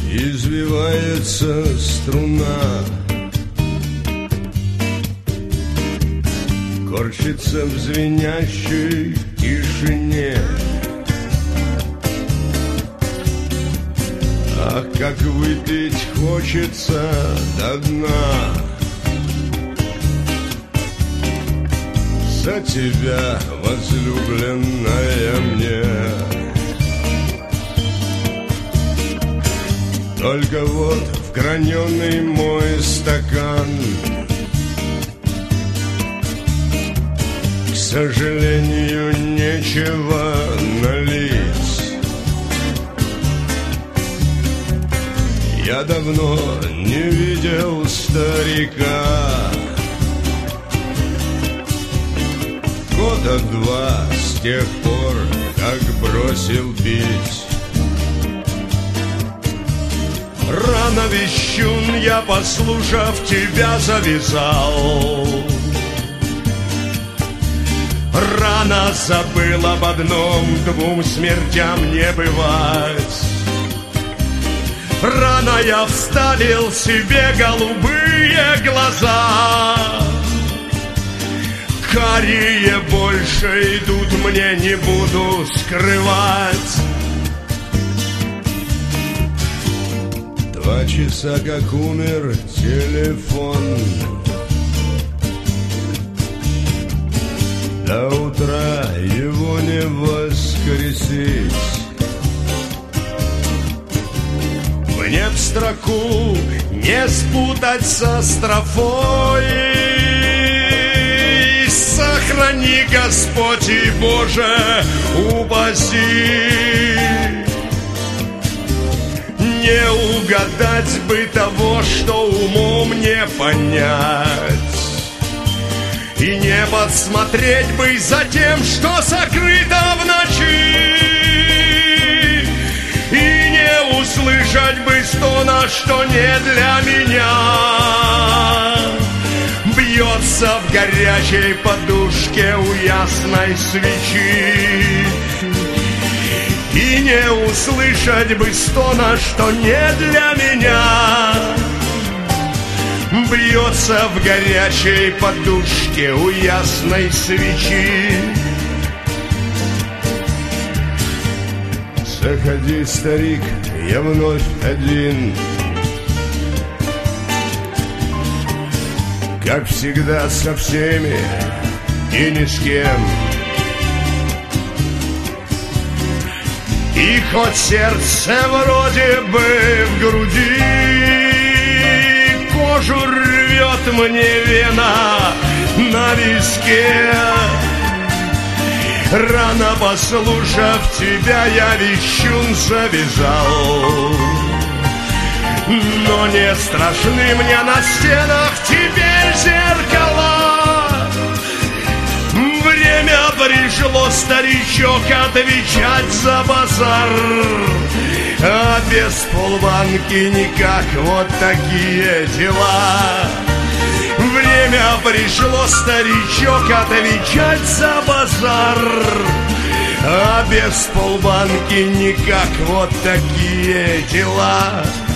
извивается струна, корчится в звенящей тишине. Ах, как выпить хочется до дна за тебя, возлюбленная мне. Только вот в граненый мой стакан, к сожалению, нечего налить. Я давно не видел старика, года два с тех пор, как бросил пить. Рано, вещун, я, послушав тебя, завязал. Рано забыл об одном, двум смертям не бывать. Рано я вставил себе голубые глаза, карие больше идут, мне не буду скрывать. 2 часа, как умер телефон, до утра его не воскресить. Мне б строку не спутать со строфой. Сохрани, Господь, и, Боже, упаси. Не угадать бы того, что умом не понять, и не подсмотреть бы за тем, что сокрыто в ночи, и не услышать бы стона, что не для меня. Бьется в горячей подушке у ясной свечи, и не услышать бы стона, что не для меня. Бьется в горячей подушке у ясной свечи. Заходи, старик, я вновь один, как всегда, со всеми и ни с кем. И хоть сердце вроде бы в груди, кожу рвет мне вена на виске. Рано, послушав тебя, я вещун завязал. Но не страшны мне на стенах теперь зеркала. Время пришло, старичок, отвечать за базар, а без полбанки никак, вот такие дела. Время пришло, старичок, отвечать за базар, а без полбанки никак, вот такие дела.